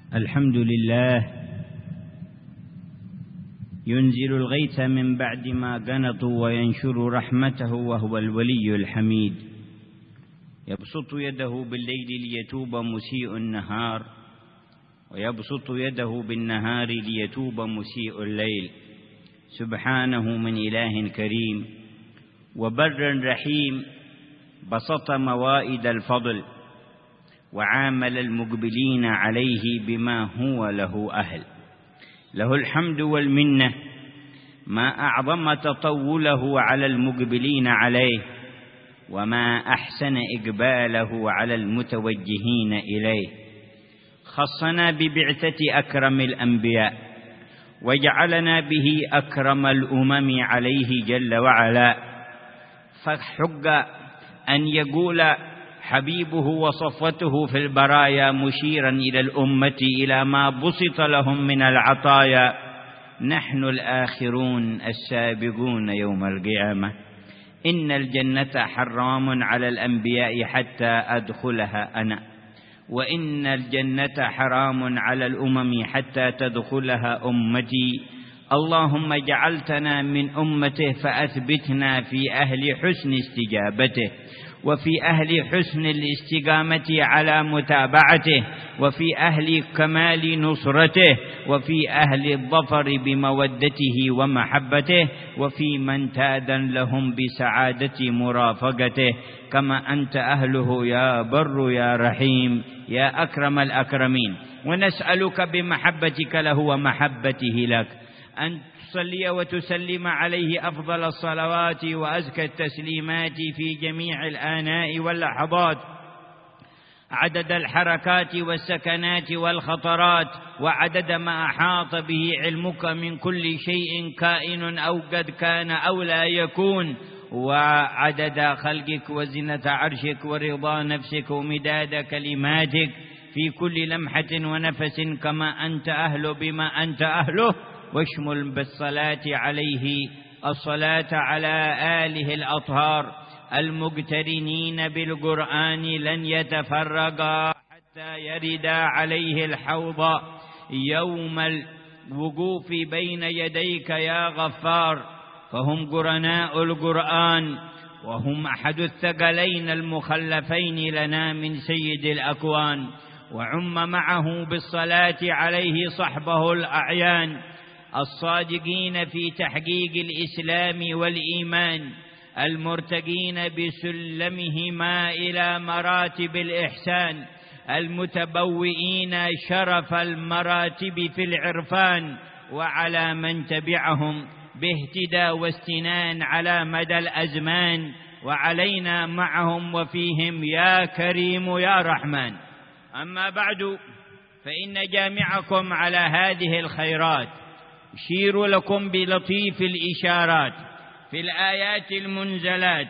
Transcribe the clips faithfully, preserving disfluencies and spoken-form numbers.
الحمد لله ينزل الغيث من بعد ما قنطوا وينشر رحمته وهو الولي الحميد. يبسط يده بالليل ليتوب مسيء النهار، ويبسط يده بالنهار ليتوب مسيء الليل. سبحانه من إله كريم وبر رحيم، بسط موائد الفضل وعامل المقبلين عليه بما هو له أهل. له الحمد والمنة، ما أعظم تطوله على المقبلين عليه، وما أحسن إقباله على المتوجهين إليه. خصنا ببعثة أكرم الأنبياء، وجعلنا به أكرم الأمم عليه جل وعلا، فحق أن يقول حبيبه وصفوته في البرايا مشيرا إلى الأمة إلى ما بسط لهم من العطايا: نحن الآخرون السابقون يوم القيامة، إن الجنة حرام على الأنبياء حتى أدخلها أنا، وإن الجنة حرام على الأمم حتى تدخلها أمتي. اللهم جعلتنا من أمته فأثبتنا في أهل حسن استجابته، وفي أهل حسن الاستقامة على متابعته، وفي أهل كمال نصرته، وفي أهل الظفر بمودته ومحبته، وفي من تادا لهم بسعادة مرافقته، كما أنت أهله يا بر يا رحيم يا أكرم الأكرمين. ونسألك بمحبتك له ومحبته لك أن تصلي وتسلم عليه أفضل الصلوات وأزكى التسليمات في جميع الآناء واللحظات، عدد الحركات والسكنات والخطرات، وعدد ما أحاط به علمك من كل شيء كائن أو قد كان أو لا يكون، وعدد خلقك وزنة عرشك ورضا نفسك ومداد كلماتك في كل لمحة ونفس، كما أنت أهل بما أنت أهله. واشمل بالصلاة عليه الصلاة على آله الأطهار المقترنين بالقرآن لن يتفرقا حتى يردا عليه الحوض يوم الوقوف بين يديك يا غفار، فهم قرناء القرآن، وهم أحد الثقلين المخلفين لنا من سيد الأكوان. وعم معه بالصلاة عليه صحبه الأعيان الصادقين في تحقيق الإسلام والإيمان، المرتقين بسلمهما إلى مراتب الإحسان، المتبوئين شرف المراتب في العرفان، وعلى من تبعهم باهتداء واستنان على مدى الأزمان، وعلينا معهم وفيهم يا كريم يا رحمن. أما بعد، فإن جامعكم على هذه الخيرات يشير لكم بلطيف الإشارات في الآيات المنزلات،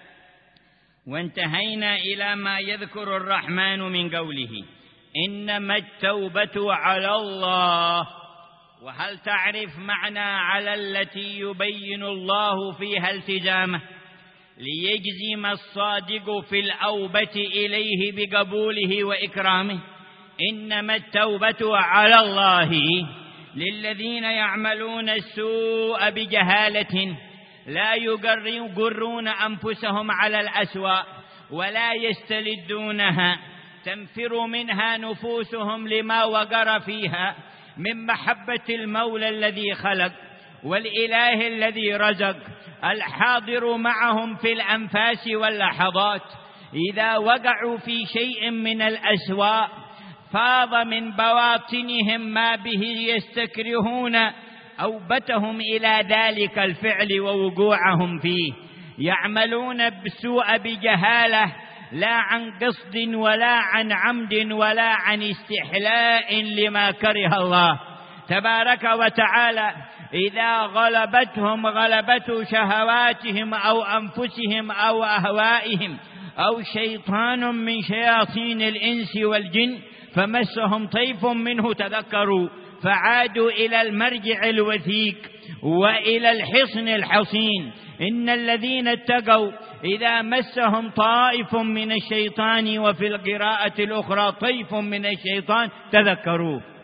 وانتهينا إلى ما يذكر الرحمن من قوله: إنما التوبة على الله. وهل تعرف معنى على التي يبين الله فيها التزامه ليجزم الصادق في الأوبة إليه بقبوله وإكرامه؟ إنما التوبة على الله للذين يعملون السوء بجهالة لا يجرون أنفسهم على الأسواء ولا يستلذونها، تنفر منها نفوسهم لما وقر فيها من محبة المولى الذي خلق والإله الذي رزق، الحاضر معهم في الأنفاس واللحظات. إذا وقعوا في شيء من الأسواء فاض من بواطنهم ما به يستكرهون أوبتهم إلى ذلك الفعل ووقوعهم فيه. يعملون السوء بجهالة، لا عن قصد ولا عن عمد ولا عن استحلاء لما كره الله تبارك وتعالى. إذا غلبتهم غلبة شهواتهم أو أنفسهم أو أهوائهم أو شيطان من شياطين الإنس والجن فمسهم طيف منه تذكروا فعادوا إلى المرجع الوثيق وإلى الحصن الحصين. إن الذين اتقوا إذا مسهم طائف من الشيطان، وفي القراءة الأخرى طيف من الشيطان، تذكروا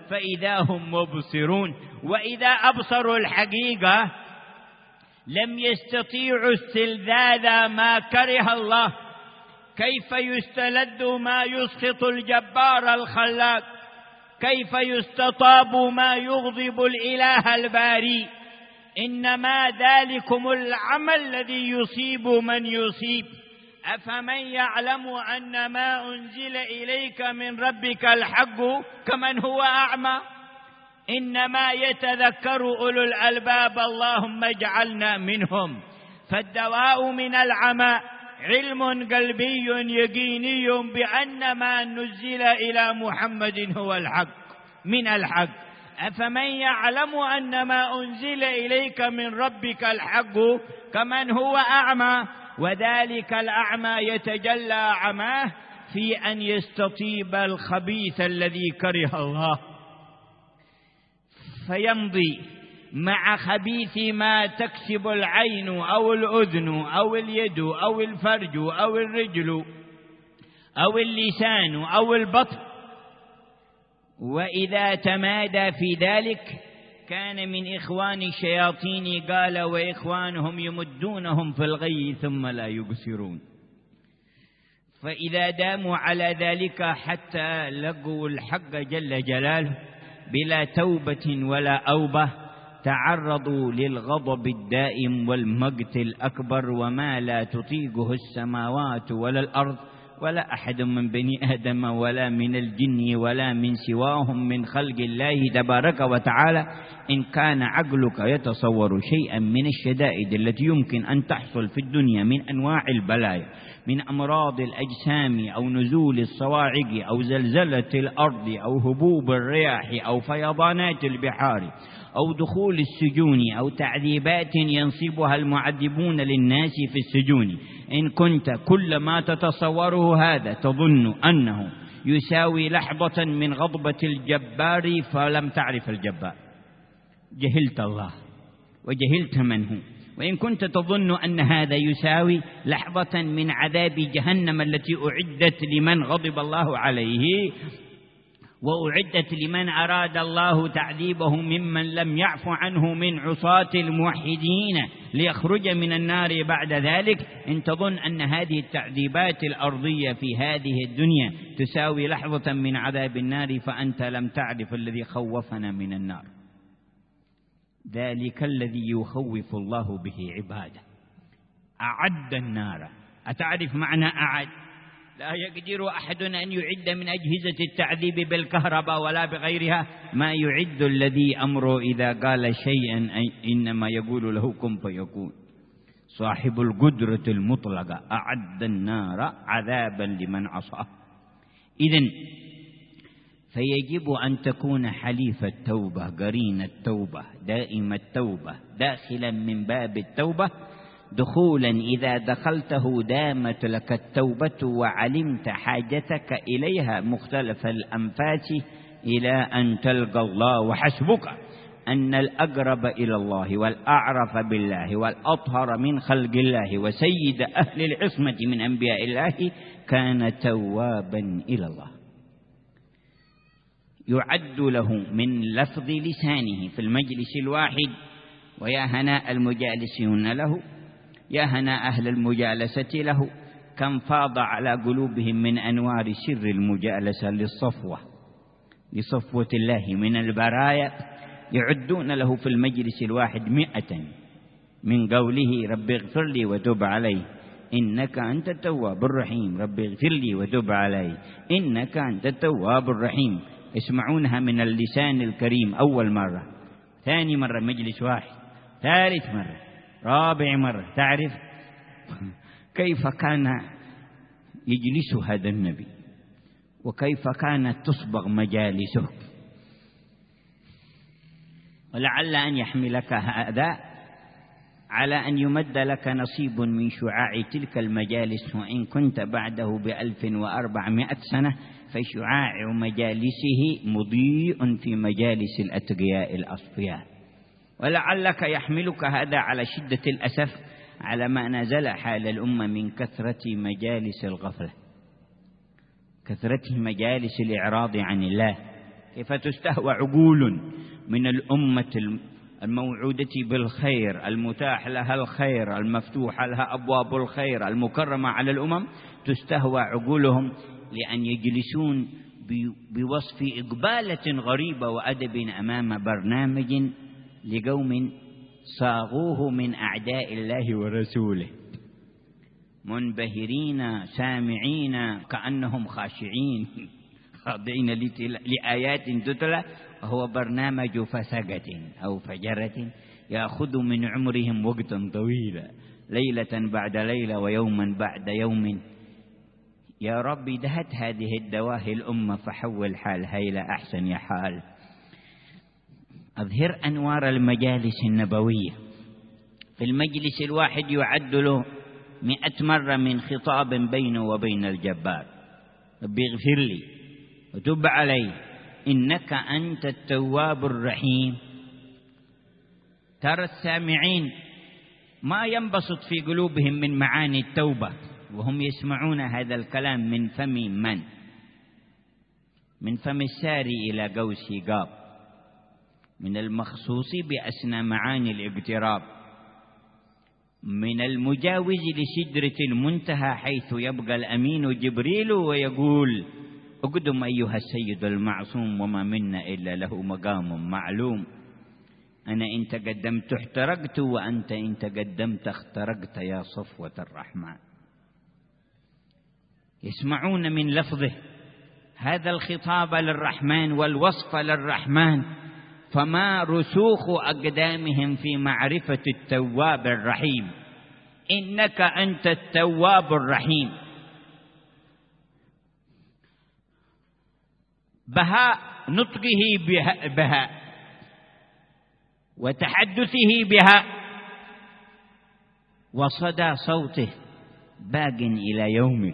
فإذا هم مبصرون. وإذا أبصروا الحقيقة لم يستطيعوا استلذاذ ما كره الله. كيف يستلذ ما يسخط الجبار الخلاق؟ كيف يستطاب ما يغضب الإله الباري؟ إنما ذلكم العمل الذي يصيب من يصيب. أفمن يعلم أن ما أنزل إليك من ربك الحق كمن هو أعمى؟ إنما يتذكر أولو الألباب، اللهم اجعلنا منهم. فالدواء من العمى علم قلبي يقيني بأن ما نزل إلى محمد هو الحق من الحق. أفمن يعلم أن ما أنزل إليك من ربك الحق كمن هو أعمى؟ وذلك الأعمى يتجلى عماه في أن يستطيب الخبيث الذي كره الله، فيمضي مع خبيث ما تكسب العين أو الأذن أو اليد أو الفرج أو الرجل أو اللسان أو البطن. وإذا تمادى في ذلك كان من إخوان الشياطين، قال وإخوانهم يمدونهم في الغي ثم لا يبصرون. فإذا داموا على ذلك حتى لقوا الحق جل جلاله بلا توبة ولا أوبة، تعرضوا للغضب الدائم والمقت الأكبر، وما لا تطيقه السماوات ولا الأرض ولا أحد من بني آدم ولا من الجن ولا من سواهم من خلق الله تبارك وتعالى. إن كان عقلك يتصور شيئا من الشدائد التي يمكن أن تحصل في الدنيا من أنواع البلايا، من أمراض الأجسام أو نزول الصواعق أو زلزلة الأرض أو هبوب الرياح أو فيضانات البحار أو دخول السجون أو تعذيبات ينصبها المعذبون للناس في السجون، إن كنت كل ما تتصوره هذا تظن أنه يساوي لحظة من غضبة الجبار فلم تعرف الجبار، جهلت الله وجهلت من هو. وإن كنت تظن أن هذا يساوي لحظة من عذاب جهنم التي أعدت لمن غضب الله عليه وأعدت لمن أراد الله تعذيبه ممن لم يعف عنه من عصاة الموحدين ليخرج من النار بعد ذلك، إن تظن أن هذه التعذيبات الأرضية في هذه الدنيا تساوي لحظة من عذاب النار فأنت لم تعرف الذي خوفنا من النار. ذلك الذي يخوف الله به عباده. أعد النار. أتعرف معنى أعد؟ لا يقدر أحد أن يعد من أجهزة التعذيب بالكهرباء ولا بغيرها ما يعد الذي أمره إذا قال شيئا إنما يقول له كن فيكون. صاحب القدرة المطلقة أعد النار عذابا لمن عصاه. إذن فيجب أن تكون حليف التوبة، قرين التوبة، دائم التوبة، داخلا من باب التوبة دخولا إذا دخلته دامت لك التوبة وعلمت حاجتك إليها مختلف الأنفاس إلى أن تلقى الله. وحسبك أن الأقرب إلى الله والأعرف بالله والأطهر من خلق الله وسيد أهل العصمة من أنبياء الله كان توابا إلى الله. يعد له من لفظ لسانه في المجلس الواحد، ويا هناء المجالسون له، يا هناء أهل المجالسة له، كم فاض على قلوبهم من أنوار سر المجالسة للصفوة لصفوة الله من البرايا، يعدون له في المجلس الواحد مئة من قوله رب اغفر لي وتب علي إنك أنت التواب الرحيم، رب اغفر لي وتب علي إنك أنت التواب الرحيم. يسمعونها من اللسان الكريم أول مرة، ثاني مرة مجلس واحد، ثالث مرة، رابع مرة. تعرف كيف كان يجلس هذا النبي وكيف كانت تصبغ مجالسه. ولعل أن يحملك هذا على أن يمد لك نصيب من شعاع تلك المجالس، وإن كنت بعده بألف وأربعمائة سنة فشعاع مجالسه مضيء في مجالس الأتقياء الأصفياء. ولعلك يحملك هذا على شدة الأسف على ما نزل حال الأمة من كثرة مجالس الغفلة، كثرة مجالس الإعراض عن الله، كيف تستهوى عقول من الأمة الموعودة بالخير، المتاح لها الخير، المفتوح لها أبواب الخير، المكرمة على الأمم، تستهوى عقولهم لأن يجلسون بوصف إقبالة غريبة وأدب أمام برنامج لقوم صاغوه من أعداء الله ورسوله، منبهرين سامعين كأنهم خاشعين خاضعين لآيات تتلى، وهو برنامج فسقة أو فجرة يأخذ من عمرهم وقتا طويلا، ليلة بعد ليلة ويوما بعد يوم. يا رب دهت هذه الدواهي الأمة فحول حالها إلى أحسن حال. أظهر أنوار المجالس النبوية. في المجلس الواحد يعد له مئة مرة من خطاب بينه وبين الجبار: ربي اغفر لي وتب علي إنك أنت التواب الرحيم. ترى السامعين ما ينبسط في قلوبهم من معاني التوبة وهم يسمعون هذا الكلام من فم من؟ من فم الساري إلى قوس قاب، من المخصوص بأسنى معاني الاقتراب، من المجاوز لسدرة المنتهى حيث يبقى الأمين جبريل ويقول: اقدم أيها السيد المعصوم وما منا إلا له مقام معلوم. أنا إن تقدمت احترقت وأنت إن تقدمت اخترقت يا صفوة الرحمن. يسمعون من لفظه هذا الخطاب للرحمن والوصف للرحمن، فما رسوخ أقدامهم في معرفة التواب الرحيم. إنك أنت التواب الرحيم. بهاء نطقه بهاء وتحدثه بها، وصدى صوته باق إلى يومك.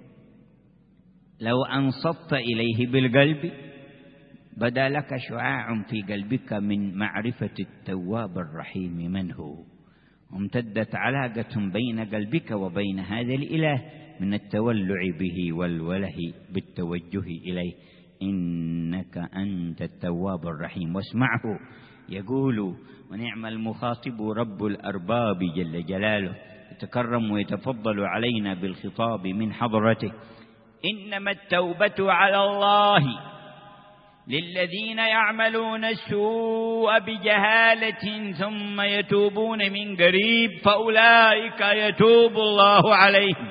لو أنصت إليه بالقلب بدا لك شعاع في قلبك من معرفة التواب الرحيم من هو، وامتدت علاقة بين قلبك وبين هذا الإله من التولع به والوله بالتوجه إليه. إنك أنت التواب الرحيم. واسمعه يقول: ونعم المخاطب رب الأرباب جل جلاله، يتكرم ويتفضل علينا بالخطاب من حضرته: إنما التوبة على الله للذين يعملون السوء بجهالة ثم يتوبون من قريب فأولئك يتوب الله عليهم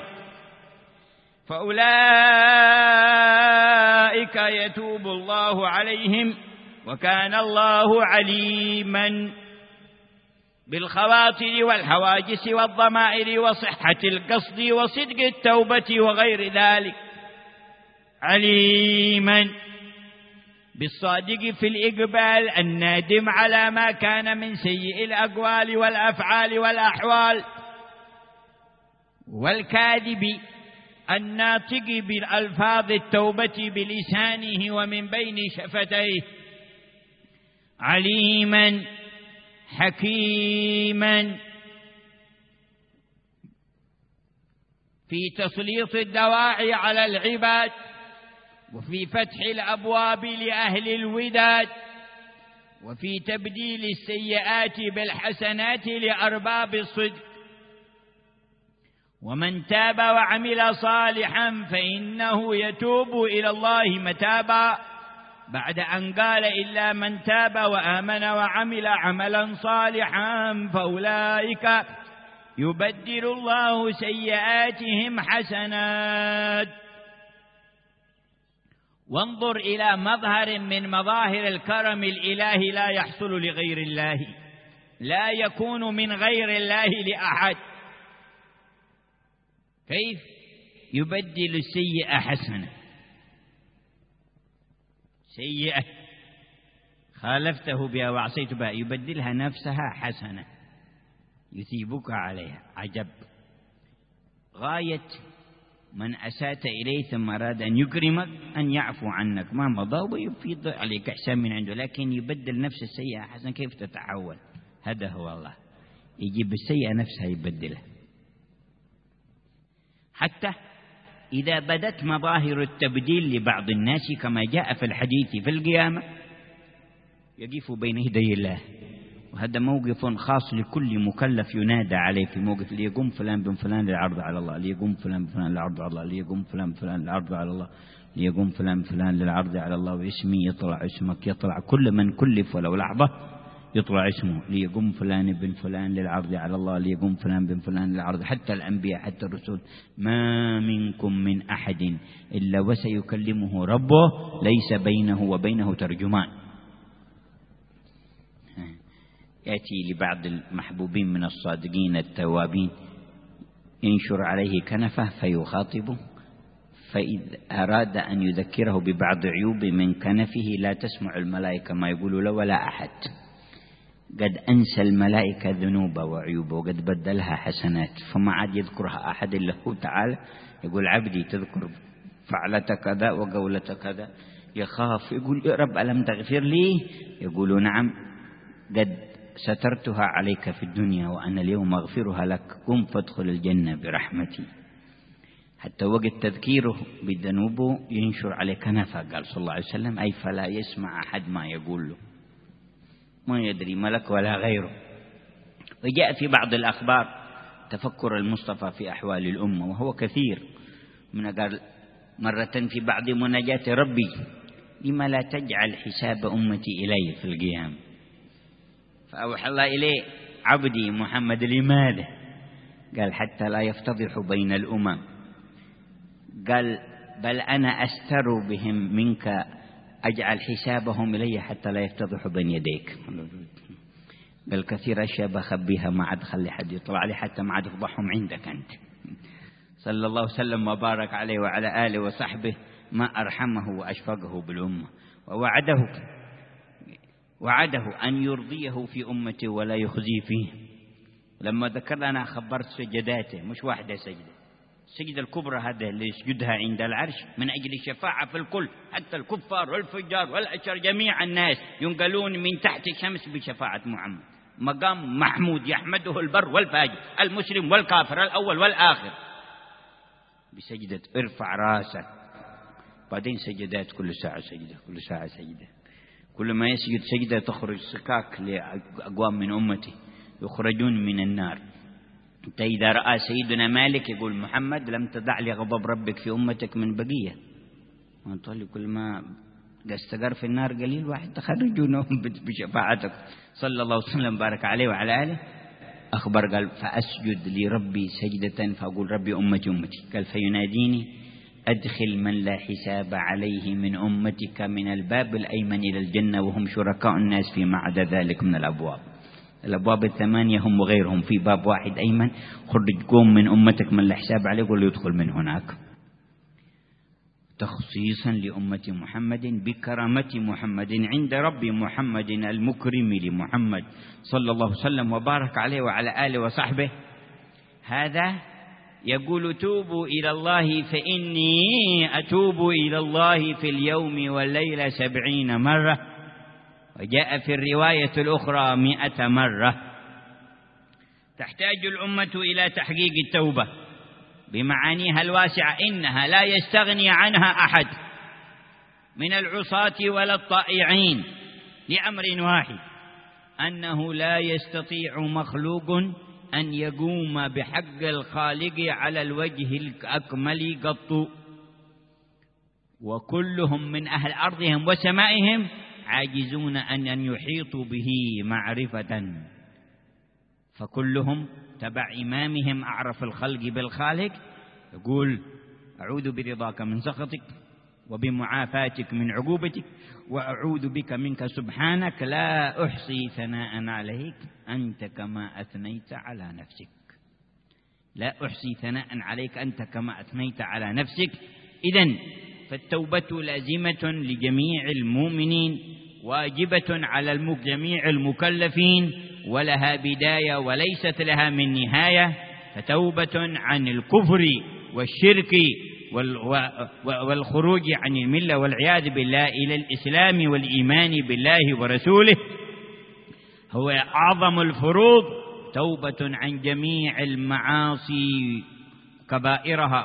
فأولئك يتوب الله عليهم وكان الله عليما بالخواطر والحواجس والضمائر وصحة القصد وصدق التوبة وغير ذلك، عليما بالصادق في الإقبال النادم على ما كان من سيء الأقوال والأفعال والأحوال، والكاذب الناطق بالألفاظ التوبة بلسانه ومن بين شفتيه، عليما حكيما في تسليط الدواعي على العباد وفي فتح الأبواب لأهل الوداد وفي تبديل السيئات بالحسنات لأرباب الصدق. ومن تاب وعمل صالحا فإنه يتوب إلى الله متابا، بعد أن قال: إلا من تاب وآمن وعمل عملا صالحا فأولئك يبدل الله سيئاتهم حسنات. وانظر إلى مظهر من مظاهر الكرم الإلهي لا يحصل لغير الله، لا يكون من غير الله لأحد. كيف يبدل السيئة حسنة؟ سيئة خالفته بها وعصيت بها يبدلها نفسها حسنة يثيبك عليها. عجب! غاية من أساءت إليه ثم أراد أن يكرمك أن يعفو عنك ما مضى ويفيض عليك إحسان من عنده، لكن يبدل نفس السيئة حسنة. كيف تتحول؟ هذا هو الله، يجيب السيئة نفسها يبدلها. حتى إذا بدت مظاهر التبديل لبعض الناس كما جاء في الحديث في القيامة يقف بين يدي الله، وهذا موقف خاص لكل مكلف ينادى عليه في موقف ليقوم فلان بن فلان للعرض على الله، ليقوم فلان بفلان للعرض على الله، ليقوم فلان بفلان للعرض على الله، ليقوم فلان بفلان للعرض على الله، واسمي يطلع اسمك، يطلع كل من كلف ولو لحظة يطلع اسمه، ليقوم فلان بن فلان للعرض على الله، ليقوم فلان بن فلان للعرض. حتى الأنبياء حتى الرسول ما منكم من أحد إلا وسيكلمه ربه ليس بينه وبينه ترجمان. يأتي لبعض المحبوبين من الصادقين التوابين ينشر عليه كنفه فيخاطبه، فإذا أراد أن يذكره ببعض عيوب من كنفه لا تسمع الملائكة ما يقول له ولا أحد، قد أنسى الملائكة ذنوبه وعيوبه وقد بدلها حسنات، فما عاد يذكرها أحد إلا هو تعالى. يقول عبدي تذكر فعلت كذا وقولت كذا، يخاف يقول يا رب ألم تغفر لي؟ يقول نعم قد سترتها عليك في الدنيا وأنا اليوم أغفرها لك، قم فادخل الجنة برحمتي. حتى وقت تذكيره بذنوبه ينشر عليه كنفه، قال صلى الله عليه وسلم أي فلا يسمع أحد ما يقول له، ما يدري ملك ولا غيره. وجاء في بعض الأخبار تفكر المصطفى في أحوال الأمة وهو كثير من، قال مرة في بعض مناجاة ربي لما لا تجعل حساب أمتي إلي في القيام، فأوحى الله إليه عبدي محمد لماذا؟ قال حتى لا يفتضح بين الأمم، قال بل أنا أستر بهم منك أجعل حسابهم إلي حتى لا يفتضحوا بين يديك. قال كثير أشياء بخبيها ما عاد خلي حد يطلع عليه حتى ما عاد يفضحهم عندك أنت. صلى الله وسلم وبارك عليه وعلى آله وصحبه ما أرحمه وأشفقه بالأمة، ووعده وعده أن يرضيه في أمته ولا يخزي فيه. لما ذكر لنا خبرت سجداته مش واحدة سجدة، السجدة الكبرى هذا اللي يسجدها عند العرش من أجل الشفاعة في الكل، حتى الكفار والفجار والأشرار جميع الناس ينقلون من تحت الشمس بشفاعة محمد، مقام محمود يحمده البر والفاجر المسلم والكافر الأول والآخر بسجدة ارفع راسك. بعدين سجدات كل ساعة سجدة كل ساعة سجدة، كل ما يسجد سجدة تخرج سكاك لأقوام من أمتي يخرجون من النار. حتى إذا رأى سيدنا مالك يقول محمد لم تدع لي غضب ربك في أمتك من بقية، وانطلي كل ما استقر في النار قليل واحد تخرجونه بشفاعتك. صلى الله وسلم بارك عليه وعلى آله أخبر قال فأسجد لربي سجدة فأقول ربي أمتي أمتي، قال فيناديني أدخل من لا حساب عليه من أمتك من الباب الأيمن إلى الجنة وهم شركاء الناس فيما عدا ذلك من الأبواب. الأبواب الثمانية هم وغيرهم، في باب واحد أيمن خرج قوم من أمتك من لا حساب عليه قل يدخل من هناك، تخصيصا لأمة محمد بكرامة محمد عند ربي محمد المكرم لمحمد صلى الله وسلم وبارك عليه وعلى آله وصحبه. هذا يقول توبوا إلى الله فإني أتوب إلى الله في اليوم والليلة سبعين مرة، وجاء في الرواية الأخرى مئة مرة. تحتاج الأمة إلى تحقيق التوبة بمعانيها الواسعة، إنها لا يستغني عنها أحد من العصاة ولا الطائعين لأمر واحد، أنه لا يستطيع مخلوق أن يقوم بحق الخالق على الوجه الأكمل قط، وكلهم من أهل أرضهم وسمائهم عاجزون أن أن يحيطوا به معرفة، فكلهم تبع إمامهم أعرف الخلق بالخالق يقول أعوذ برضاك من سخطك وبمعافاتك من عقوبتك وأعوذ بك منك سبحانك لا أحصي ثناء عليك أنت كما أثنيت على نفسك. لا أحصي ثناء عليك أنت كما أثنيت على نفسك. إذن فالتوبة لازمة لجميع المؤمنين، واجبة على جميع المكلفين، ولها بداية وليست لها من نهاية. فتوبة عن الكفر والشرك والخروج عن الملة والعياذ بالله إلى الإسلام والإيمان بالله ورسوله هو أعظم الفروض. توبة عن جميع المعاصي كبائرها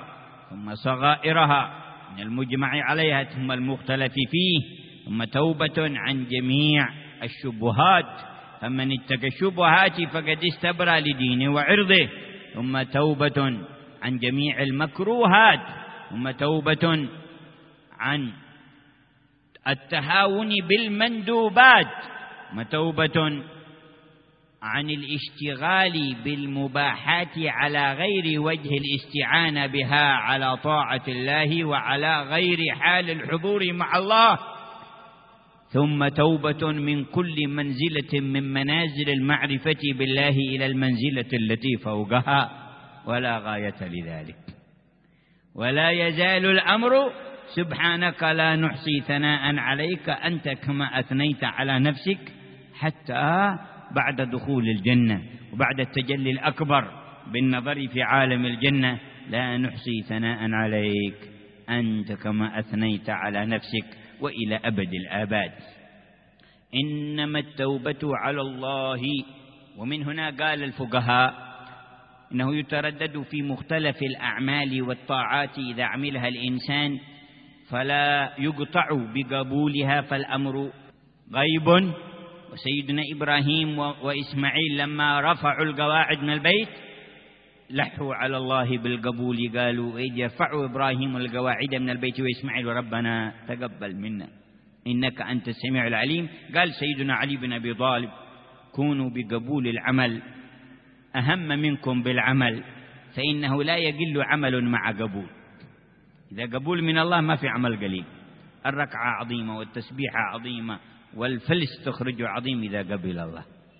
ثم صغائرها من المجمع عليها ثم المختلف فيه، ثم توبة عن جميع الشبهات، فمن اتقى الشبهات فقد استبرأ لدينه وعرضه، ثم توبة عن جميع المكروهات، ثم توبة عن التهاون بالمندوبات، ثم توبة عن الاشتغال بالمباحات على غير وجه الاستعانة بها على طاعة الله وعلى غير حال الحضور مع الله، ثم توبة من كل منزلة من منازل المعرفة بالله إلى المنزلة التي فوقها ولا غاية لذلك. ولا يزال الأمر سبحانك لا نحصي ثناء عليك أنت كما أثنيت على نفسك، حتى بعد دخول الجنة وبعد التجلي الأكبر بالنظر في عالم الجنة لا نحصي ثناء عليك أنت كما أثنيت على نفسك وإلى أبد الآباد. إنما التوبة على الله. ومن هنا قال الفقهاء إنه يتردد في مختلف الأعمال والطاعات إذا عملها الإنسان فلا يقطع بقبولها، فالأمر غيب. وسيدنا إبراهيم وإسماعيل لما رفعوا القواعد من البيت لحوا على الله بالقبول، قالوا إذ يرفع إبراهيم القواعد من البيت وإسماعيل ربنا تقبل منا إنك أنت السميع العليم. قال سيدنا علي بن أبي طالب كونوا بقبول العمل أهم منكم بالعمل، فإنه لا يقل عمل مع قبول. إذا قبول من الله ما في عمل قليل، الركعة عظيمة والتسبيحة عظيمة والفلس تخرج عظيم إذا قبل الله.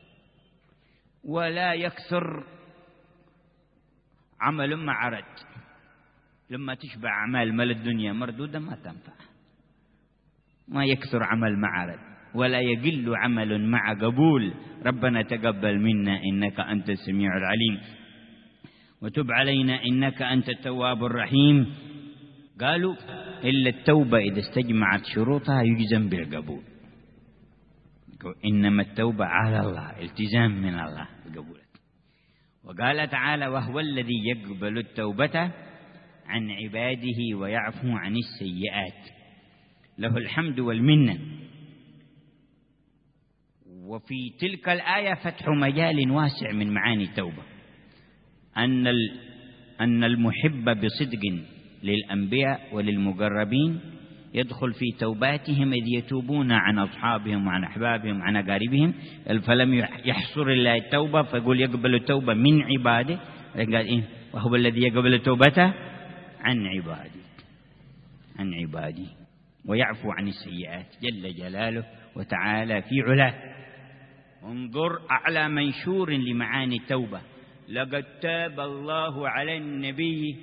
ولا يكثر عمل مع رد، لما تشبع أعمال مال الدنيا مردودة ما تنفع. ما يكثر عمل مع رد ولا يقل عمل مع قبول. ربنا تقبل منا إنك أنت السميع العليم وتب علينا إنك أنت التواب الرحيم. قالوا إلا التوبة إذا استجمعت شروطها يجزم بالقبول. إنما التوبة على الله، التزام من الله بقبول. وقال تعالى وهو الذي يقبل التوبة عن عباده ويعفو عن السيئات، له الحمد والمنة. وفي تلك الآية فتح مجال واسع من معاني التوبة، أن أن المحب بصدق للأنبياء وللمقربين يدخل في توباتهم إذ يتوبون عن أصحابهم وعن أحبابهم وعن أقاربهم، فلم يحصر الله التوبة فيقول يقبل التوبة من عباده، قال إيه وهو الذي يقبل التوبة عن عبادي عن عبادي ويعفو عن السيئات جل جلاله وتعالى في علاه. انظر أعلى منشور لمعاني التوبة: لقد تاب الله على النبي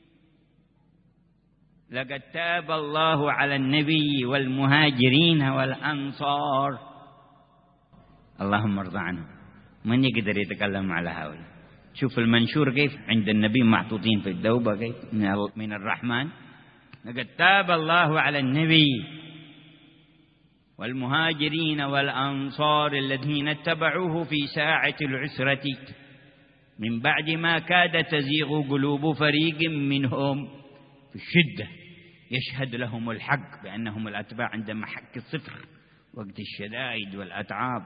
لقد تاب الله على النبي والمهاجرين والأنصار. اللهم ارضى عنهم. من يقدر يتكلم على هؤلاء؟ شوف المنشور كيف عند النبي محطوطين في التوبة كيف من الرحمن. لقد تاب الله على النبي والمهاجرين والأنصار الذين اتبعوه في ساعة العسرة من بعد ما كاد تزيغ قلوب فريق منهم في الشدة، يشهد لهم الحق بأنهم الأتباع عند محك الصفر وقت الشدائد والأتعاب،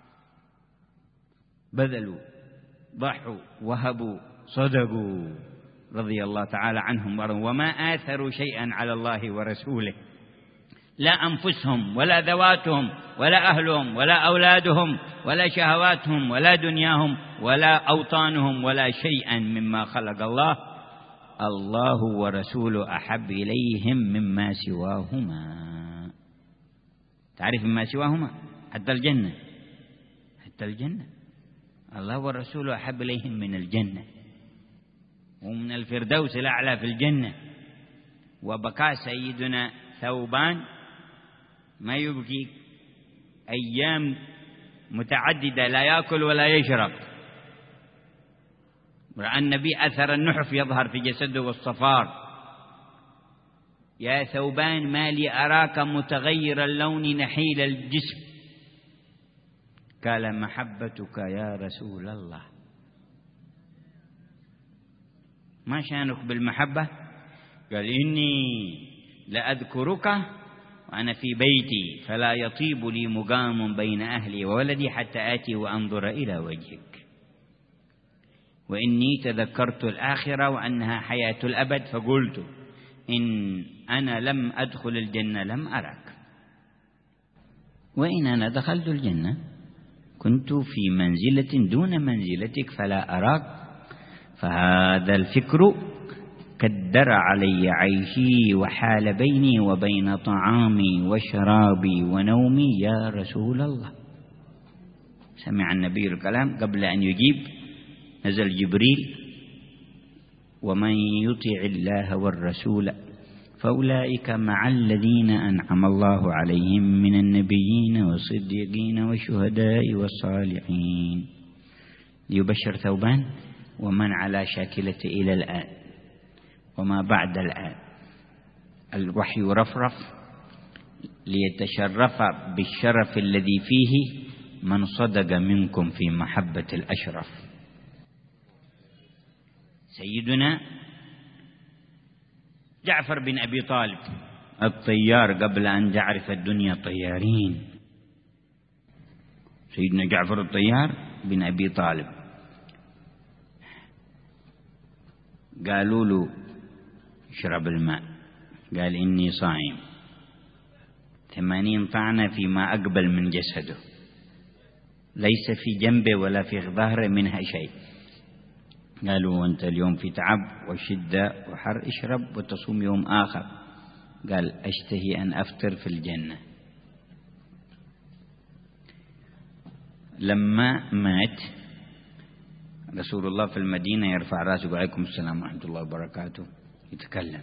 بذلوا ضحوا وهبوا صدقوا رضي الله تعالى عنهم وما آثروا شيئا على الله ورسوله، لا أنفسهم ولا ذواتهم ولا أهلهم ولا أولادهم ولا شهواتهم ولا دنياهم ولا أوطانهم ولا شيئا مما خلق الله، الله ورسوله أحب إليهم مما سواهما. تعرف مما سواهما؟ حتى الجنة، حتى الجنة الله ورسوله أحب إليهم من الجنة ومن الفردوس الأعلى في الجنة. وبكى سيدنا ثوبان ما يبكي أيام متعددة لا يأكل ولا يشرب، رأى النبي أثر النحف يظهر في جسده والصفار. يا ثوبان ما لي أراك متغير اللون نحيل الجسم؟ قال محبتك يا رسول الله. ما شانك بالمحبة؟ قال إني لأذكرك وأنا في بيتي فلا يطيب لي مقام بين أهلي وولدي حتى آتي وأنظر إلى وجهك، وإني تذكرت الآخرة وأنها حياة الأبد فقلت إن أنا لم أدخل الجنة لم أراك، وإن أنا دخلت الجنة كنت في منزلة دون منزلتك فلا أراك، فهذا الفكر كدر علي عيشي وحال بيني وبين طعامي وشرابي ونومي يا رسول الله. سمع النبي الكلام، قبل أن يجيب نزل جبريل: ومن يطع الله والرسول فأولئك مع الذين أنعم الله عليهم من النبيين والصديقين والشهداء والصالحين. ليبشر ثوبان: ومن على شاكلة إلى الآن وما بعد الآن الوحي رفرف ليتشرف بالشرف الذي فيه من صدق منكم في محبة الأشرف. سيدنا جعفر بن أبي طالب الطيار قبل أن تعرف الدنيا طيارين، سيدنا جعفر الطيار بن أبي طالب قالوا له اشرب الماء، قال إني صائم، ثمانين طعنة فيما أقبل من جسده، ليس في جنبه ولا في ظهره منها شيء. قالوا وأنت اليوم في تعب وشدة وحر، اشرب وتصوم يوم آخر. قال أشتهي أن أفطر في الجنة. لما مات رسول الله في المدينة يرفع راسه: وعليكم السلام ورحمة الله وبركاته، يتكلم.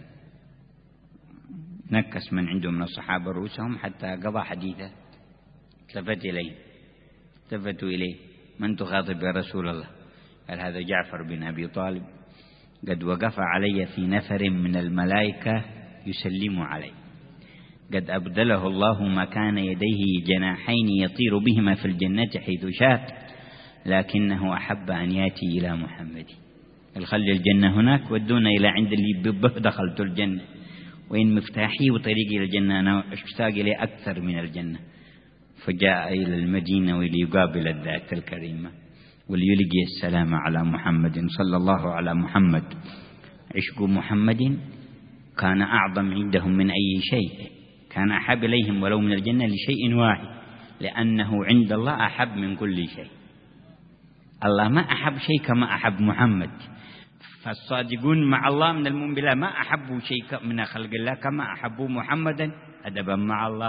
نكس من عنده من الصحابة رؤوسهم حتى قضى حديثه. التفت إليه التفتوا إليه: من تخاطب يا رسول الله؟ قال هذا جعفر بن أبي طالب، قد وقف علي في نفر من الملائكة يسلم علي، قد أبدله الله مكان يديه جناحين يطير بهما في الجنة حيث شاء، لكنه أحب أن يأتي إلى محمد. قال خلي الجنة هناك ودونا إلى عند اللي به دخلت الجنة، وإن مفتاحي وطريقي إلى الجنة أنا أشتاق إليه أكثر من الجنة. فجاء إلى المدينة وليقابل الذات الكريمة وليلقي السلام على محمد صلى الله على محمد. عشق محمد كان أعظم عندهم من أي شيء، كان أحب إليهم ولو من الجنة لشيء واحد، لأنه عند الله أحب من كل شيء. الله ما أحب شيء كما أحب محمد، فالصادقون مع الله من المؤمن بالله ما أحبوا شيء من خلق الله كما أحبوا محمدا أدبا مع الله.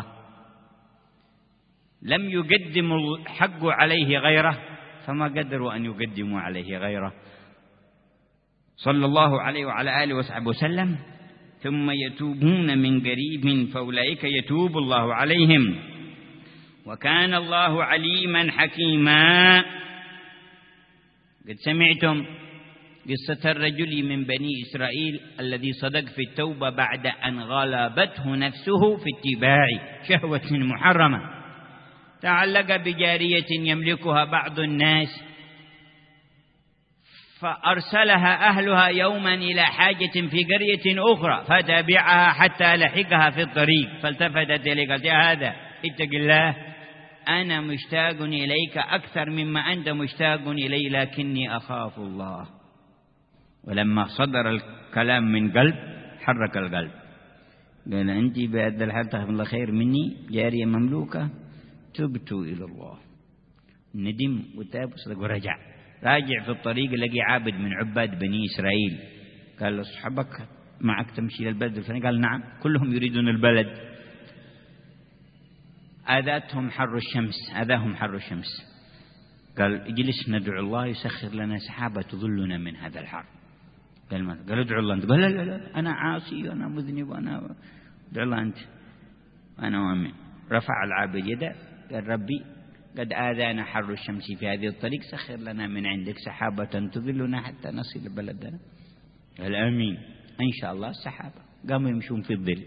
لم يقدموا الحق عليه غيره فما قدروا أن يقدموا عليه غيره صلى الله عليه وعلى آله وصحبه وسلم. ثم يتوبون من قريب فأولئك يتوب الله عليهم وكان الله عليما حكيما. قد سمعتم قصة الرجل من بني إسرائيل الذي صدق في التوبة بعد أن غلبته نفسه في اتباع شهوة محرمة، تعلق بجارية يملكها بعض الناس فأرسلها أهلها يوما إلى حاجة في قرية أخرى فتبعها حتى لحقها في الطريق، فالتفتت إليه قالت: يا هذا اتق الله، أنا مشتاق إليك أكثر مما أنت مشتاق إلي، لكني أخاف الله. ولما صدر الكلام من قلب حرك القلب، قال: أنت بهذا الحال تخاف الله خير مني، جارية مملوكة، تبت إلى الله. ندم وتاب وصدق ورجع. راجع في الطريق لقي عابد من عباد بني إسرائيل، قال لأصحابك معك تمشي للبلد الفلاني؟ قال نعم. كلهم يريدون البلد. آذاتهم حر الشمس آذاهم حر الشمس. قال اجلس ندعو الله يسخر لنا سحابة تظلنا من هذا الحر. قال ما قال ادعو الله أنت. قال لا لا لا أنا عاصي وأنا مذنب وأنا ادعو الله أنت وأنا أؤمن. رفع العابد يده قال ربي قد آذانا حر الشمس في هذه الطريق، سخر لنا من عندك سحابة تظلنا حتى نصل بلدنا. قال آمين إن شاء الله السحابة. قاموا يمشون في الظل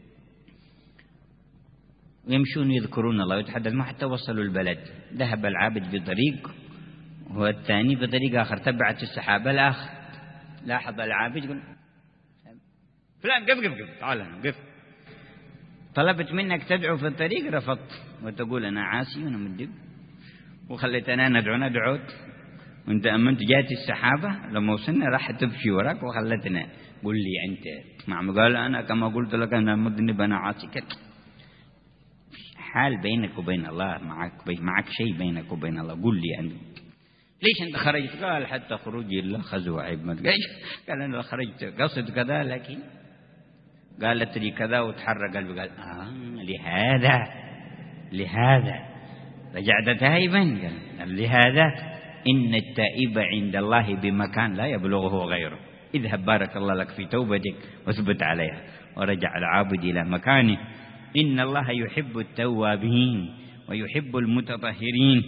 ويمشون يذكرون الله ويتحدث ما حتى وصلوا البلد. ذهب العابد بطريق والثاني بطريق آخر، تبعت السحابة الآخر. لاحظ العابد يقول فلان قف قف قف تعال هنا قف. طلبت منك تدعو في الطريق رفضت وتقول أنا عاسي وأنا مدب، وخليت أنا ندعو ندعوت وأنت أمنت جات السحابة لما وصلنا راح تمشي وراك وخلتنا. قل لي أنت مع قال أنا كما قلت لك أنا مذنب أنا عاصي كده. حال بينك وبين الله، معك معك شيء بينك وبين الله. قل لي أنت ليش أنت خرجت؟ قال حتى خروجي إلا خزوة عيب. قال أنا خرجت قصد كذا، لكن قالت لي كذا وتحرك قلبي. قال آه لهذا لهذا رجعت تائبا. قال لهذا إن التائب عند الله بمكان لا يبلغه غيره. اذهب بارك الله لك في توبتك واثبت عليها. ورجع العابد إلى مكانه. إن الله يحب التوابين ويحب المتطهرين.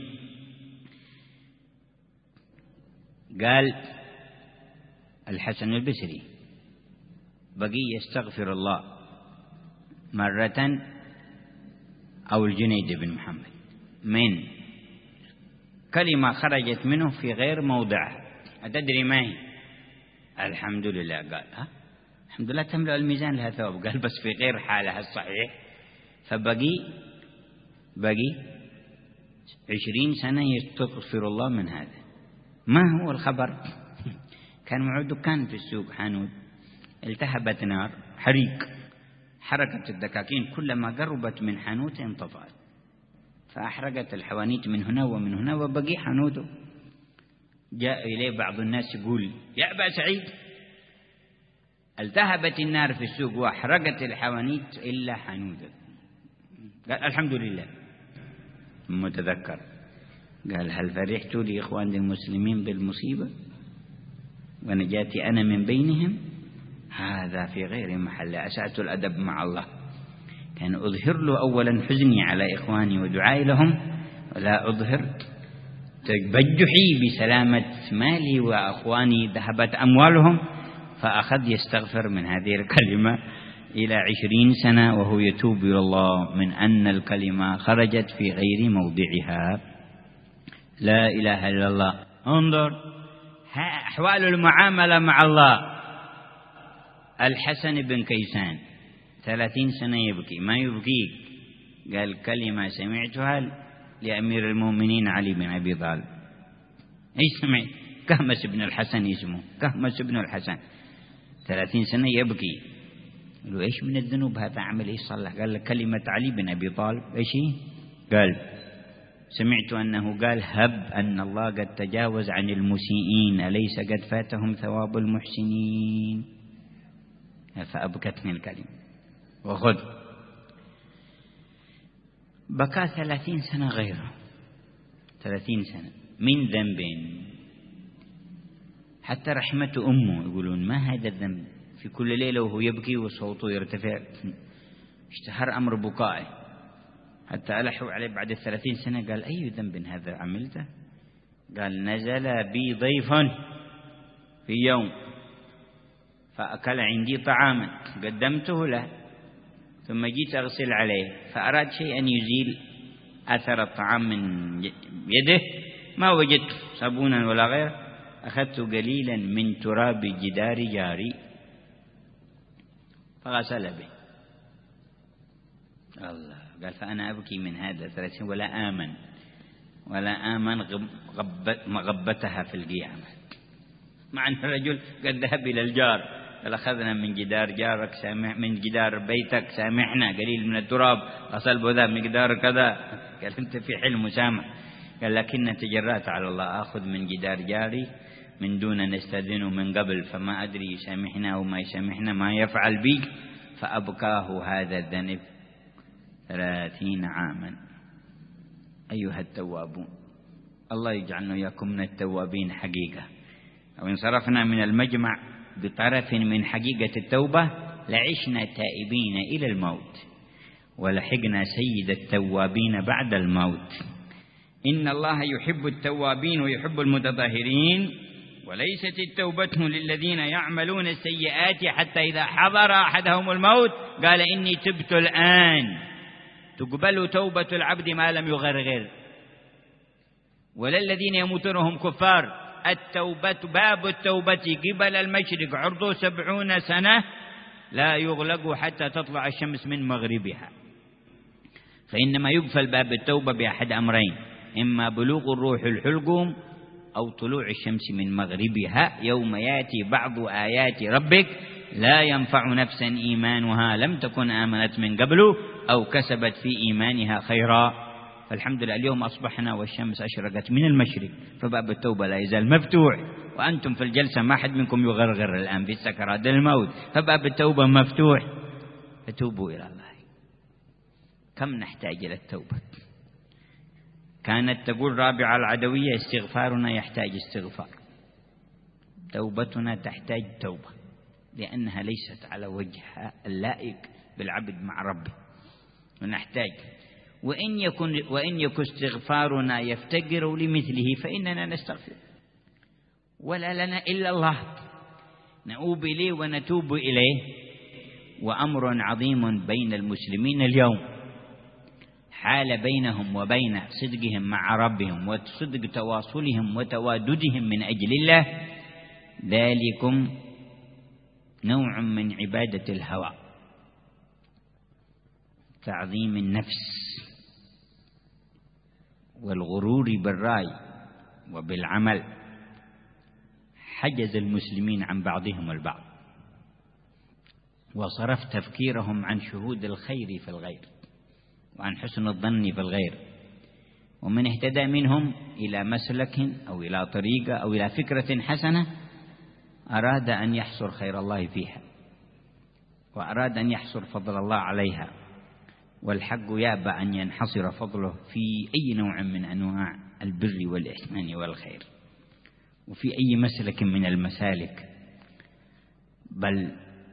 قال الحسن البصري بقي يستغفر الله مرة، أو الجنيد بن محمد، من كلمة خرجت منه في غير موضعها. أتدري ما هي؟ الحمد لله. قال ها الحمد لله تملأ الميزان لها ثواب. قال بس في غير حالها الصحيح. فبقي بقي عشرين سنة يستغفر الله من هذا. ما هو الخبر؟ كان معه دكان في السوق حانوت، التهبت نار حريق، حركت الدكاكين كلما قربت من حانوت انطفأت، فأحرقت الحوانيت من هنا ومن هنا وبقي حانوته. جاء إليه بعض الناس يقول يا أبا سعيد التهبت النار في السوق وأحرقت الحوانيت إلا حانوته. قال الحمد لله. متذكر قال هل فرحت لإخوان المسلمين بالمصيبة ونجاتي أنا من بينهم؟ هذا في غير محل. أسأت الأدب مع الله. كان أظهر له أولا حزني على إخواني ودعائي لهم، ولا أظهر تبجحي بسلامة مالي وأخواني ذهبت أموالهم. فأخذ يستغفر من هذه الكلمة إلى عشرين سنة وهو يتوب إلى الله من أن الكلمة خرجت في غير موضعها. لا إله إلا الله. انظر أحوال المعاملة مع الله. الحسن بن كيسان ثلاثين سنة يبكي، ما يبكيك. قال كلمة سمعتها لأمير المؤمنين علي بن أبي طالب. إيش سمعت؟ كهمس بن الحسن اسمه، كهمس بن الحسن، ثلاثين سنة يبكي. قالوا إيش من الذنوب هذا عمل إيش صلح؟ قال لك كلمة علي بن أبي طالب. إيش هي؟ قال سمعت أنه قال هب أن الله قد تجاوز عن المسيئين أليس قد فاتهم ثواب المحسنين. فأبكتني الكلمة. وخذ بكى ثلاثين سنة غيره، ثلاثين سنة من ذنب حتى رحمته أمه. يقولون ما هذا الذنب؟ في كل ليلة وهو يبكي وصوته يرتفع. اشتهر أمر بكائه حتى ألحوا عليه بعد الثلاثين سنة. قال أي ذنب هذا عملته؟ قال نزل بي ضيف في يوم فأكل عندي طعاما قدمته له، ثم جيت أغسل عليه فأراد شيئا يزيل أثر الطعام من يده، ما وجدت صابونا ولا غيره. أخذت قليلا من تراب جدار جاري فغسل به. الله. قال فأنا أبكي من هذا ثلاثين ولا آمن ولا آمن مغبتها في القيامة. مع أن الرجل قد ذهب إلى الجار قال أخذنا من جدار جارك سامح، من جدار بيتك سامحنا قليل من التراب، غسل بذا مقدار كذا. قال أنت في حلم مسامح. قال لكن تجرأت على الله أخذ من جدار جاري من دون أن نستأذنه من قبل، فما أدري يسامحنا أو ما يسامحنا ما يفعل بي. فأبكاه هذا الذنب ثلاثين عاما. أيها التوابون، الله يجعلنا إياكم من التوابين حقيقة. لو انصرفنا من المجمع بطرف من حقيقة التوبة لعشنا تائبين إلى الموت، ولحقنا سيد التوابين بعد الموت. إن الله يحب التوابين ويحب المتطهرين، وليست التوبة للذين يعملون السيئات حتى إذا حضر أحدهم الموت قال إني تبت الآن. تقبل توبة العبد ما لم يغرغر. ولا الذين يموتون هم كفار. التوبة باب التوبة قبل المشرق عرضه سبعون سنة لا يغلق حتى تطلع الشمس من مغربها، فإنما يقفل باب التوبة بأحد أمرين: إما بلوغ الروح الحلقوم أو طلوع الشمس من مغربها يوم يأتي بعض آيات ربك لا ينفع نفسا إيمانها لم تكن آمنت من قبل أو كسبت في إيمانها خيرا. فالحمد لله اليوم أصبحنا والشمس أشرقت من المشرق، فباب التوبة لا يزال مفتوح، وأنتم في الجلسة ما حد منكم يغرغر الآن في سكرات الموت، فباب التوبة مفتوح، فتوبوا إلى الله. كم نحتاج إلى التوبة؟ كانت تقول رابعة العدوية: استغفارنا يحتاج استغفار، توبتنا تحتاج توبة، لأنها ليست على وجهها اللائق بالعبد مع ربه، ونحتاج. وإن يكن وإن يكن استغفارنا يفتقر لمثله فإننا نستغفر، ولا لنا إلا الله نؤوب إليه ونتوب إليه. وأمر عظيم بين المسلمين اليوم حال بينهم وبين صدقهم مع ربهم وصدق تواصلهم وتواددهم من أجل الله، ذلكم نوع من عبادة الهوى، تعظيم النفس والغرور بالرأي وبالعمل، حجز المسلمين عن بعضهم البعض، وصرف تفكيرهم عن شهود الخير في الغير وعن حسن الظن في الغير. ومن اهتدى منهم إلى مسلك أو إلى طريقة أو إلى فكرة حسنة أراد أن يحصر خير الله فيها، وأراد أن يحصر فضل الله عليها، والحق يأبى أن ينحصر فضله في أي نوع من أنواع البر والإحسان والخير وفي أي مسلك من المسالك، بل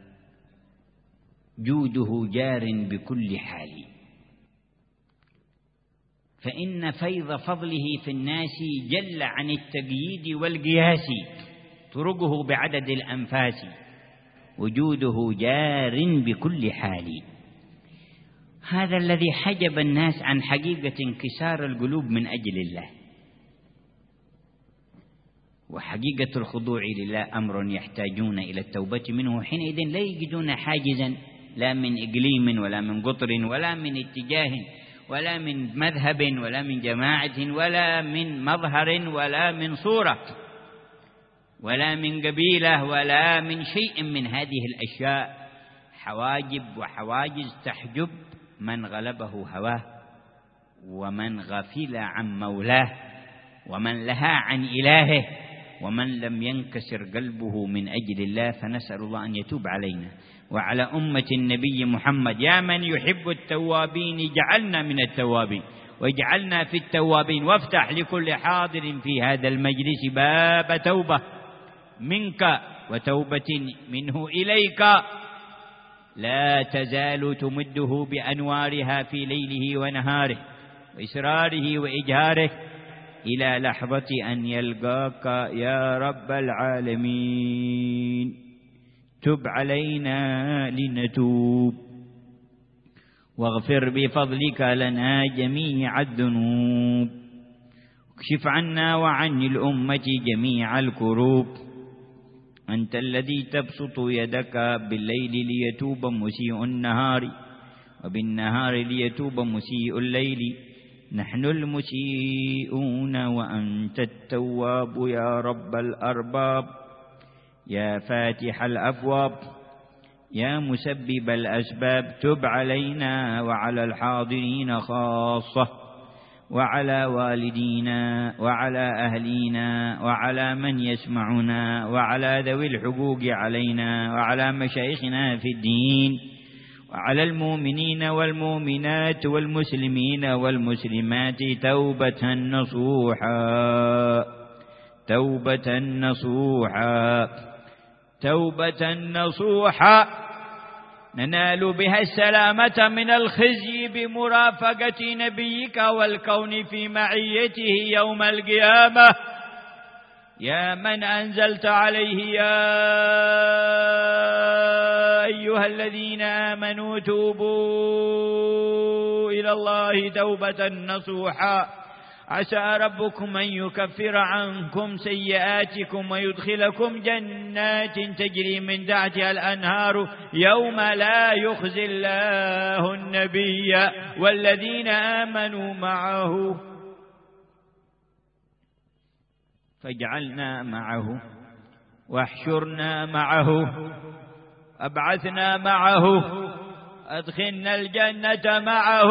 جوده جار بكل حال. فإن فيض فضله في الناس جل عن التقييد والقياس، طرقه بعدد الأنفاس، وجوده جار بكل حال. هذا الذي حجب الناس عن حقيقة انكسار القلوب من أجل الله، وحقيقة الخضوع لله أمر يحتاجون إلى التوبة منه، حينئذ لا يجدون حاجزا لا من إقليم ولا من قطر ولا من اتجاه ولا من مذهب ولا من جماعة ولا من مظهر ولا من صورة ولا من قبيلة ولا من شيء من هذه الأشياء، حواجب وحواجز تحجب من غلبه هواه ومن غفل عن مولاه ومن لها عن إلهه ومن لم ينكسر قلبه من أجل الله. فنسأل الله أن يتوب علينا وعلى أمة النبي محمد. يا من يحب التوابين اجعلنا من التوابين واجعلنا في التوابين، وافتح لكل حاضر في هذا المجلس باب توبة منك وتوبة منه إليك لا تزال تمده بأنوارها في ليله ونهاره وإسراره وإجهاره إلى لحظة أن يلقاك يا رب العالمين. تب علينا لنتوب، واغفر بفضلك لنا جميع الذنوب، اكشف عنا وعن الأمة جميع الكروب. أنت الذي تبسط يدك بالليل ليتوب مسيء النهار وبالنهار ليتوب مسيء الليل. نحن المسيئون وأنت التواب يا رب الأرباب، يا فاتح الأبواب، يا مسبب الأسباب. تب علينا وعلى الحاضرين خاصة، وعلى والدينا وعلى أهلينا وعلى من يسمعنا وعلى ذوي الحقوق علينا وعلى مشايخنا في الدين وعلى المؤمنين والمؤمنات والمسلمين والمسلمات توبة نصوحا توبة نصوحا توبة نصوحا ننال بها السلامة من الخزي بمرافقة نبيك والكون في معيته يوم القيامة. يا من أنزلت عليه يا أيها الذين آمنوا توبوا إلى الله توبة نصوحا عسى ربكم أن يكفر عنكم سيئاتكم ويدخلكم جنات تجري من تحتها الأنهار يوم لا يخزي الله النبي والذين آمنوا معه فاجعلنا معه واحشرنا معه أبعثنا معه أدخلنا الجنة معه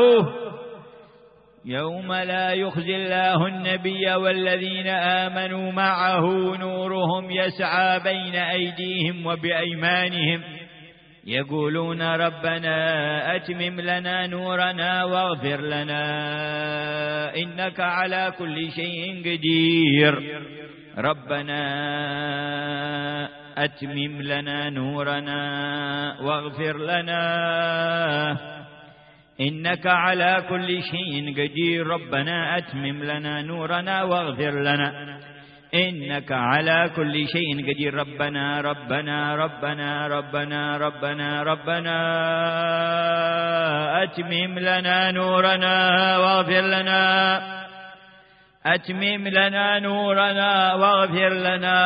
يوم لا يخزي الله النبي والذين آمنوا معه نورهم يسعى بين أيديهم وبأيمانهم يقولون ربنا أتمم لنا نورنا واغفر لنا إنك على كل شيء قدير ربنا أتمم لنا نورنا واغفر لنا إنك على كل شيء قدير ربنا أتمم لنا نورنا واغفر لنا إنك على كل شيء قدير ربنا ربنا ربنا ربنا ربنا ربنا أتمم لنا نورنا واغفر لنا أتمم لنا نورنا واغفر لنا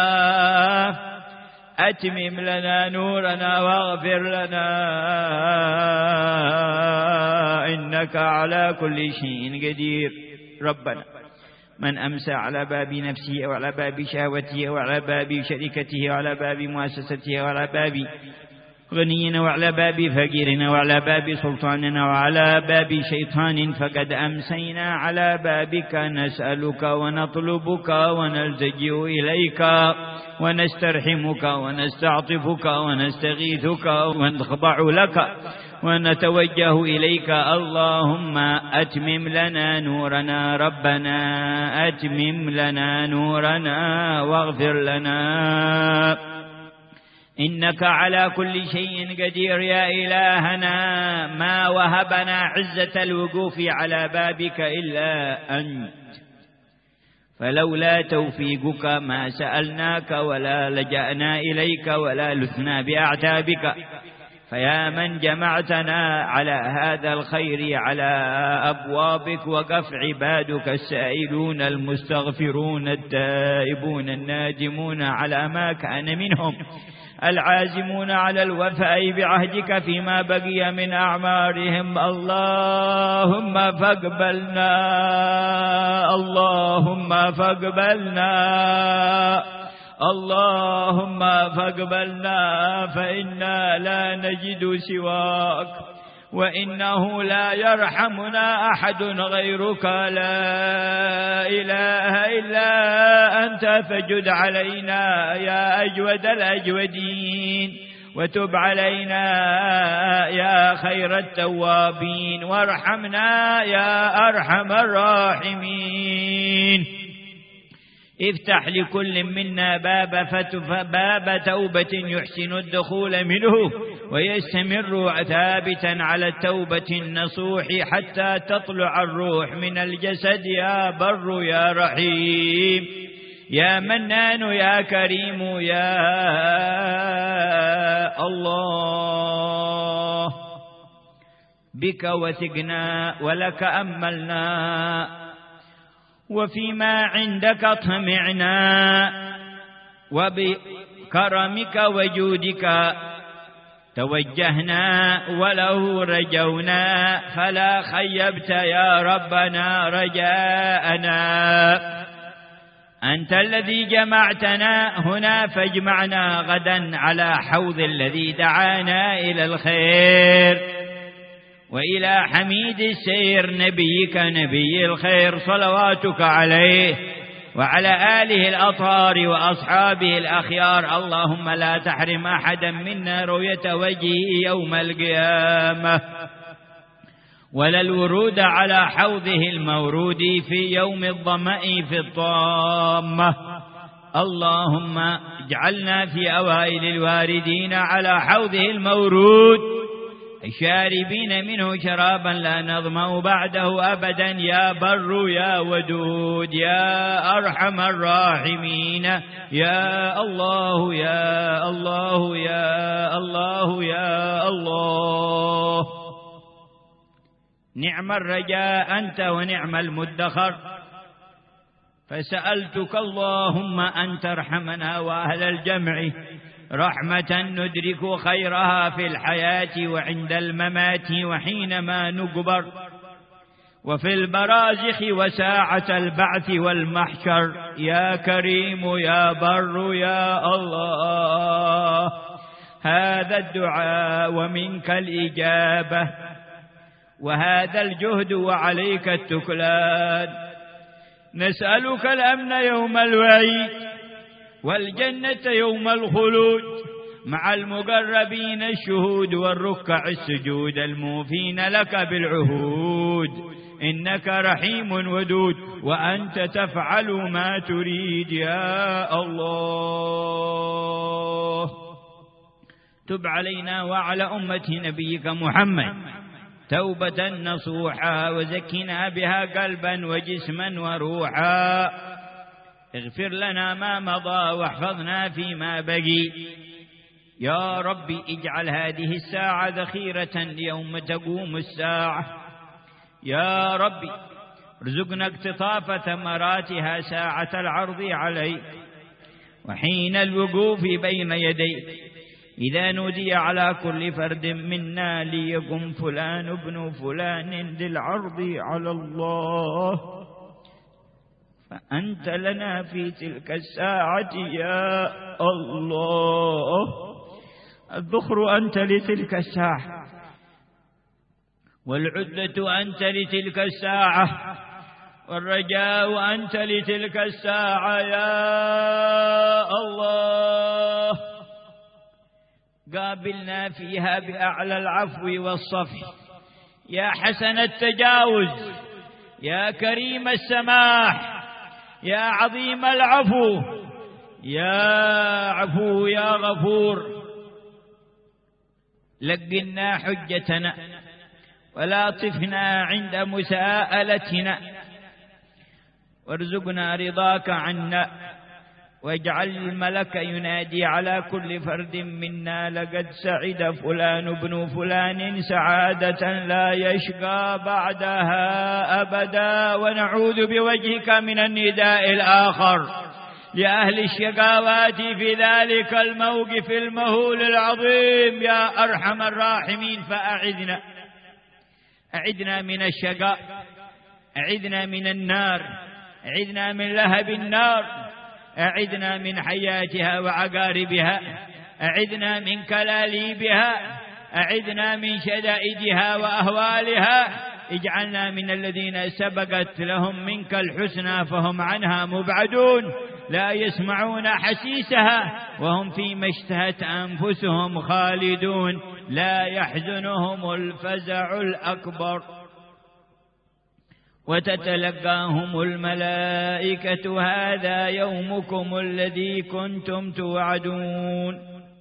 أتمم لنا نورنا واغفر لنا إنك على كل شيء قدير ربنا من أمسى على باب نفسه أو على باب شهوته أو على باب شركته أو على باب مؤسسته أو على باب غنينا وعلى باب فقيرنا وعلى باب سلطاننا وعلى باب شيطان فقد أمسينا على بابك نسألك ونطلبك ونلتجئ إليك ونسترحمك ونستعطفك ونستغيثك ونخضع لك ونتوجه إليك اللهم أتمم لنا نورنا ربنا أتمم لنا نورنا واغفر لنا إنك على كل شيء قدير يا إلهنا ما وهبنا عزة الوقوف على بابك إلا أنت فلولا توفيقك ما سألناك ولا لجأنا إليك ولا لثنا بأعتابك فيا من جمعتنا على هذا الخير على أبوابك وقف عبادك السائلون المستغفرون التائبون النادمون على ما كان منهم العازمون على الوفاء بعهدك فيما بقي من أعمارهم اللهم فاقبلنا اللهم فاقبلنا اللهم فاقبلنا فإنا لا نجد سواك وإنه لا يرحمنا أحد غيرك لا إله إلا أنت فجد علينا يا أجود الأجودين وتب علينا يا خير التوابين وارحمنا يا أرحم الراحمين افتح لكل منا باب فتف باب توبة يحسن الدخول منه ويستمر ثابتا على التوبة النصوح حتى تطلع الروح من الجسد يا بر يا رحيم يا منان يا كريم يا الله بك وثقنا ولك أملنا وفيما عندك طمعنا وبكرمك وجودك توجهنا وله رجونا فلا خيبت يا ربنا رجاءنا أنت الذي جمعتنا هنا فاجمعنا غدا على حوض الذي دعانا إلى الخير وإلى حميد السير نبيك نبي الخير صلواتك عليه وعلى آله الأطهار وأصحابه الأخيار اللهم لا تحرم أحدا منا رؤية وجهه يوم القيامة ولا الورود على حوضه المورود في يوم الظمأ في الطامة اللهم اجعلنا في أوائل الواردين على حوضه المورود الشاربين منه شرابا لا نظمأ بعده أبدا يا بر يا ودود يا أرحم الراحمين يا الله يا الله يا الله يا الله نعم الرجاء أنت ونعم المدخر فسألتك اللهم أن ترحمنا وأهل الجمع رحمة ندرك خيرها في الحياة وعند الممات وحينما نقبر وفي البرازخ وساعة البعث والمحشر، يا كريم يا بر يا الله. هذا الدعاء ومنك الإجابة، وهذا الجهد وعليك التكلان. نسألك الأمن يوم الوعيد والجنة يوم الخلود مع المقربين الشهود والركع السجود الموفين لك بالعهود، إنك رحيم ودود وأنت تفعل ما تريد يا الله. تب علينا وعلى أمة نبيك محمد توبة نصوحا، وزكنا بها قلبا وجسما وروحا. اغفر لنا ما مضى واحفظنا فيما بقي. يا رب اجعل هذه الساعة ذخيرة يوم تقوم الساعة. يا رب ارزقنا اقتطاف ثمراتها ساعة العرض عليك وحين الوقوف بين يديك، إذا نودي على كل فرد منا ليقم فلان ابن فلان للعرض على الله، فأنت لنا في تلك الساعة يا الله. الذخر أنت لتلك الساعة، والعدة أنت لتلك الساعة، والرجاء أنت لتلك الساعة يا الله. قابلنا فيها بأعلى العفو والصفح، يا حسن التجاوز، يا كريم السماح، يا عظيم العفو، يا عفو يا غفور. لقنا حجتنا ولا طفنا عند مساءلتنا، وارزقنا رضاك عنا، واجعل الملك ينادي على كل فرد منا لقد سعد فلان ابن فلان سعادة لا يشقى بعدها أبدا. ونعوذ بوجهك من النداء الآخر لأهل الشقاوات في ذلك الموقف المهول العظيم يا أرحم الراحمين. فأعذنا أعذنا من الشقاء، أعذنا من النار، أعذنا من لهب النار، أعذنا من حياتها وعقاربها، أعذنا من كلاليبها، أعذنا من شدائدها وأهوالها. اجعلنا من الذين سبقت لهم منك الحسنى فهم عنها مبعدون، لا يسمعون حسيسها وهم فيما اشتهت أنفسهم خالدون، لا يحزنهم الفزع الأكبر. وتتلقاهم الملائكة هذا يومكم الذي كنتم توعدون.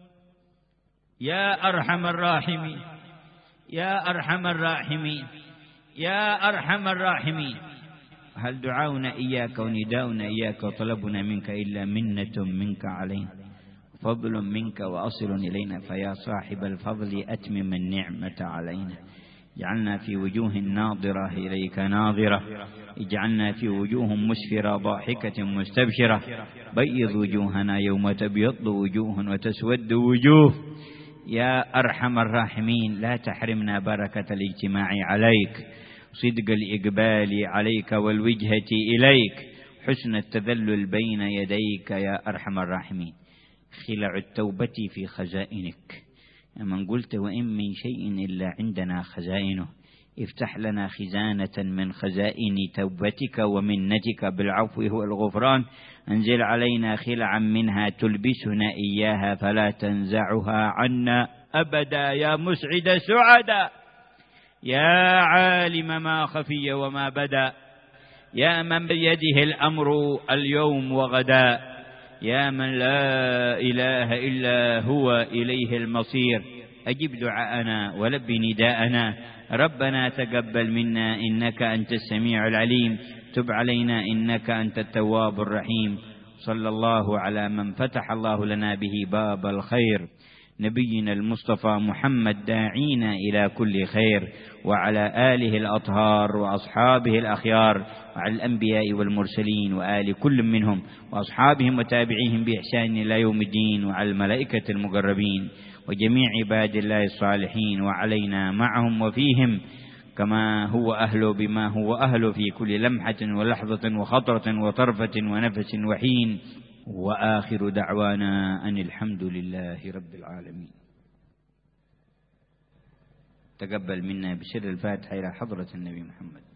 يا أرحم الراحمين، يا أرحم الراحمين، يا أرحم الراحمين. هل دعاؤنا إياك ونداؤنا إياك وطلبنا منك إلا منة منك علينا، فضل منك وأصل إلينا، فيا صاحب الفضل أتمم النعمة علينا. اجعلنا في وجوه ناظرة إليك ناظرة، اجعلنا في وجوه مسفرة ضاحكة مستبشرة. بيض وجوهنا يوم تبيض وجوه وتسود وجوه. يا أرحم الراحمين لا تحرمنا بركة الاجتماع عليك، صدق الإقبال عليك والوجهة إليك، حسن التذلل بين يديك يا أرحم الراحمين. خلع التوبة في خزائنك، من قلت وإن من شيء إلا عندنا خزائنه. افتح لنا خزانة من خزائن توبتك ومنتك بالعفو والغفران. انزل علينا خلعا منها تلبسنا إياها فلا تنزعها عنا أبدا يا مسعد السعداء، يا عالم ما خفي وما بدا، يا من بيده الأمر اليوم وغدا، يا من لا إله إلا هو إليه المصير. أجب دعاءنا ولب نداءنا. ربنا تقبل منا إنك أنت السميع العليم، تب علينا إنك أنت التواب الرحيم. صلى الله على من فتح الله لنا به باب الخير، نبينا المصطفى محمد داعينا إلى كل خير، وعلى آله الأطهار وأصحابه الأخيار، وعلى الأنبياء والمرسلين وآل كل منهم وأصحابهم وتابعيهم بإحسان إلى يوم الدين، وعلى الملائكة المقربين وجميع عباد الله الصالحين، وعلينا معهم وفيهم كما هو أهله بما هو أهله في كل لمحة ولحظة وخطرة وطرفة ونفس وحين. وآخر دعوانا أن الحمد لله رب العالمين. تقبل منا بسر الفاتحة إلى حضرة النبي محمد.